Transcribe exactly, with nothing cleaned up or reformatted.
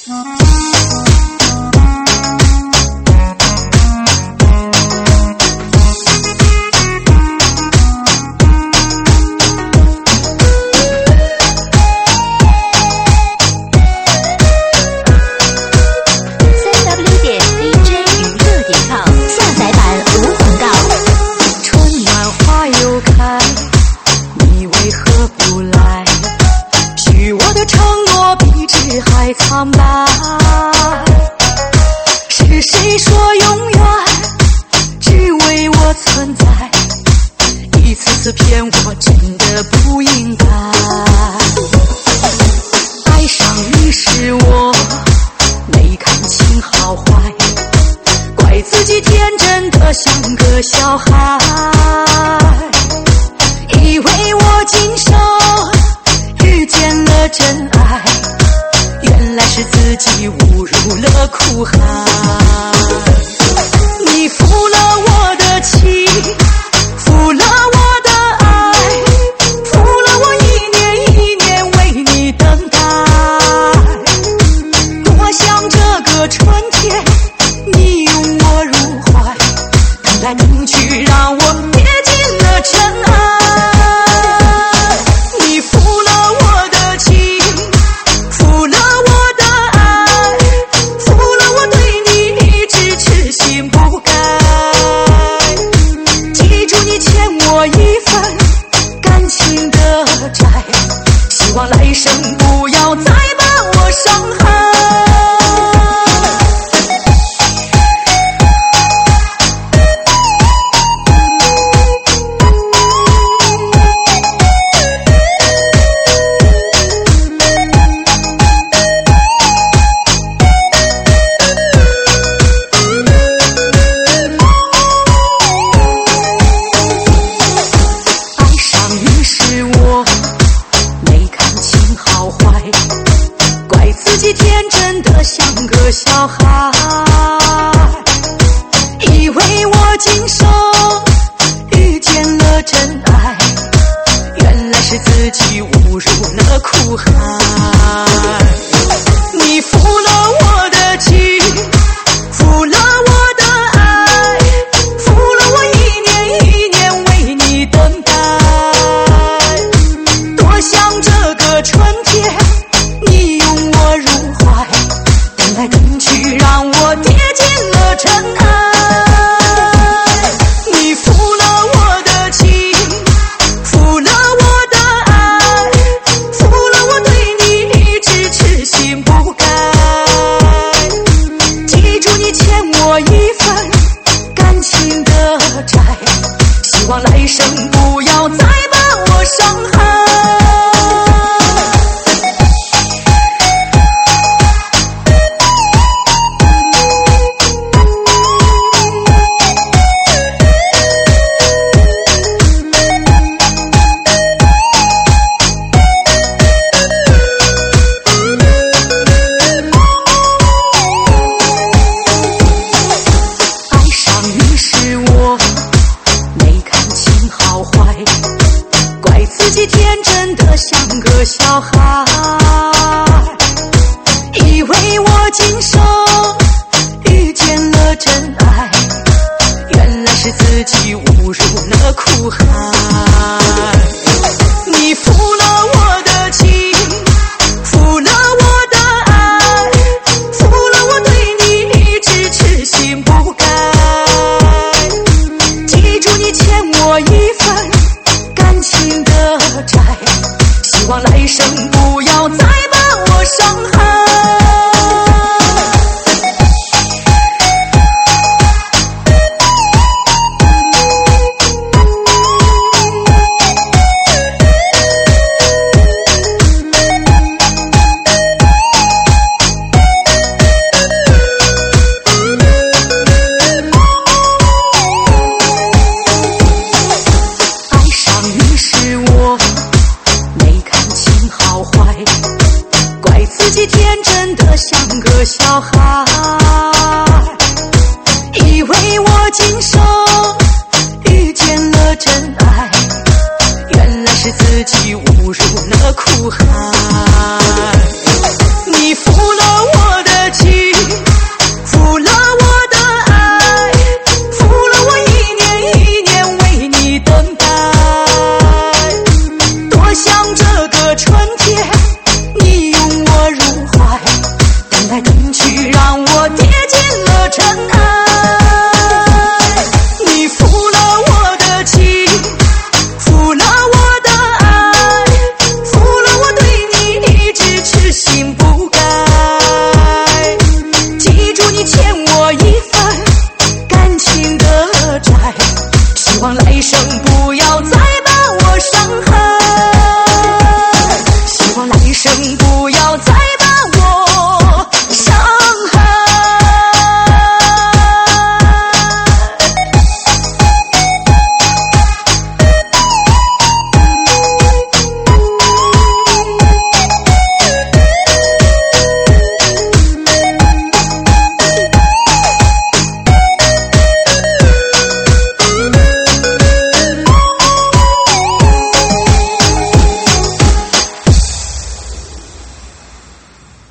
苍白，是谁说永远只为我存在？一次次骗我，真的不应该。爱上你是我没看清好坏，怪自己天真的像个小孩，以为我今生遇见了真爱，原来是自己误入了苦海。你负了我的情，负了我的爱，负了我一年一年为你等待。多想这个春天你拥我入怀，等来等去让我跌进了尘埃。你负了我的情，负了希望来生不要再把我伤害。爱上你是我没看清好坏，怪自己天真的像个小孩，以为我今生遇见了真爱，原来是自己误入了苦海。你负了我的情，负了我的爱，负了我一年一年为你等待。多想这个春天你拥我入怀，等来等去让我跌进了尘埃。你负了我的情，负了我的爱，负了我对你一直痴心不改。记住你欠我一份感情的债，希望来生不要再把我伤害。自己天真的像个小孩，以为我今生遇见了真爱，原来是自己误入了苦海。你负了我的情，负了我的爱，负了我对你一直痴心不改。记住你欠我一份感情的债，希望来生不要再把我伤害。自己天真的像个小孩，以为我今生遇见了真爱，原来是自己误入了苦海。你负了我不要再把